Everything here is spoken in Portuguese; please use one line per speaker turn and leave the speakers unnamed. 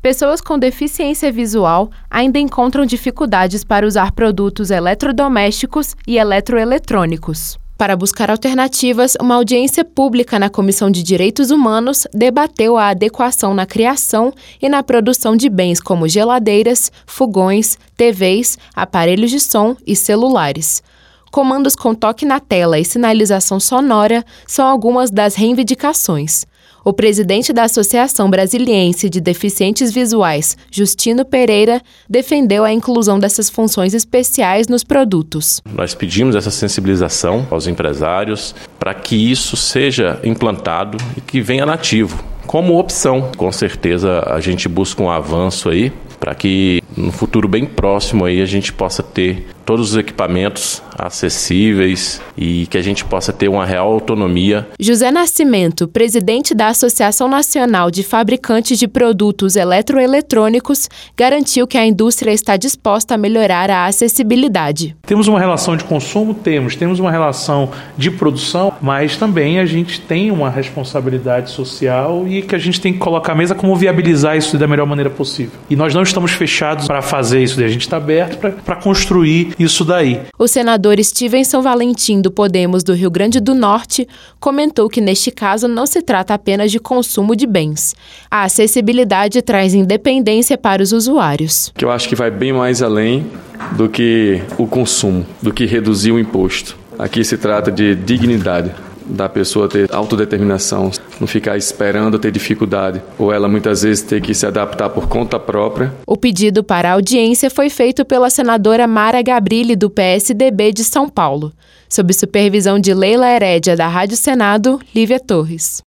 Pessoas com deficiência visual ainda encontram dificuldades para usar produtos eletrodomésticos e eletroeletrônicos. Para buscar alternativas, uma audiência pública na Comissão de Direitos Humanos debateu a adequação na criação e na produção de bens como geladeiras, fogões, TVs, aparelhos de som e celulares. Comandos com toque na tela e sinalização sonora são algumas das reivindicações. O presidente da Associação Brasiliense de Deficientes Visuais, Justino Pereira, defendeu a inclusão dessas funções especiais nos produtos.
Nós pedimos essa sensibilização aos empresários para que isso seja implantado e que venha nativo, como opção. Com certeza a gente busca um avanço aí para que no futuro bem próximo aí a gente possa ter todos os equipamentos acessíveis e que a gente possa ter uma real autonomia.
José Nascimento, presidente da Associação Nacional de Fabricantes de Produtos Eletroeletrônicos, garantiu que a indústria está disposta a melhorar a acessibilidade.
Temos uma relação de consumo? Temos uma relação de produção, mas também a gente tem uma responsabilidade social e que a gente tem que colocar à mesa como viabilizar isso da melhor maneira possível. E nós não estamos fechados para fazer isso daí, a gente está aberto para construir isso daí.
O senador Stevenson Valentim, do Podemos do Rio Grande do Norte, comentou que neste caso não se trata apenas de consumo de bens. A acessibilidade traz independência para os usuários.
Que eu acho que vai bem mais além do que o consumo, do que reduzir o imposto. Aqui se trata de dignidade, da pessoa ter autodeterminação, não ficar esperando ter dificuldade, ou ela muitas vezes ter que se adaptar por conta própria.
O pedido para a audiência foi feito pela senadora Mara Gabrilli, do PSDB de São Paulo, sob supervisão de Leila Herédia, da Rádio Senado, Lívia Torres.